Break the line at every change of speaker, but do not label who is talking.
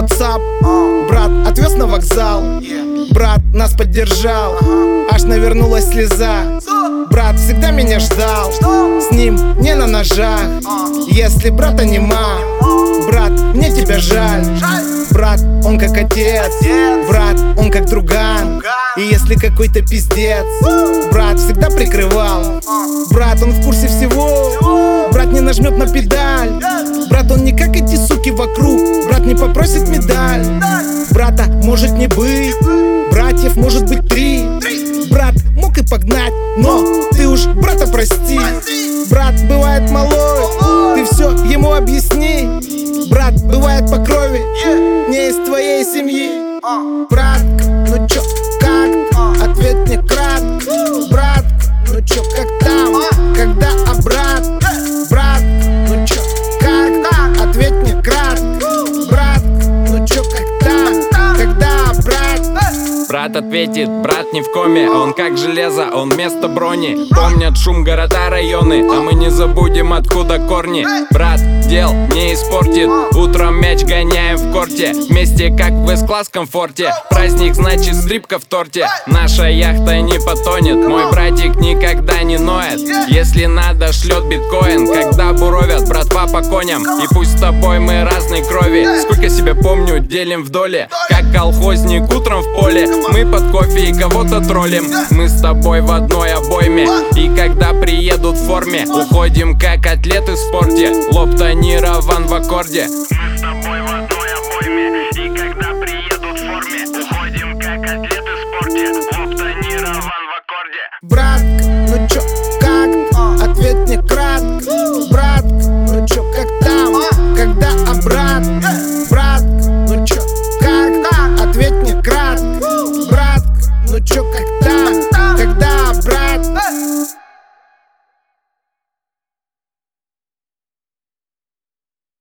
WhatsApp. Брат отвез на вокзал, брат нас поддержал, аж навернулась слеза. Брат всегда меня ждал, с ним не на ножах. Если брата нема, брат, мне тебя жаль. Брат, он как отец, брат, он как друган. И если какой-то пиздец, брат всегда прикрывал. Брат, он в курсе всего, брат не нажмет на педаль. Брат, он не как эти суки вокруг, брат не попросит медаль. Брата может не быть, братьев может быть 3. Брат мог и погнать, но ты уж брата прости. Брат бывает малой, ты все ему объясни. Брат бывает по крови, не из твоей семьи. Братка, ну чё, как? Ответь мне кратко. Братка, ну чё, как там? Когда брат? Братка, ну чё, как? Ответь мне кратко. Братка, ну чё, как там? Когда брат?
Брат ответит, брат не в коме. Он как железо, он вместо брони. Помнят шум города, районы, а мы не забудем, откуда корни. Брат дел не испортит, утром мяч гоняем в корте. Вместе как в С-класс комфорте. Праздник значит скрипка в торте. Наша яхта не потонет, мой братик никогда не ноет. Если надо, шлет биткоин, когда буровят братва по коням. И пусть с тобой мы разной крови, сколько себя помню, делим в доле. Как колхозник утром в поле, мы под кофе и кого-то троллим. Мы с тобой в одной обойме, и когда приедут в форме, уходим как атлеты в спорте. Лоб тонирован в аккорде.
Мы с тобой в одной обойме, и когда приедут в форме, уходим как атлеты в спорте. Лоб тонирован в аккорде.
Братка,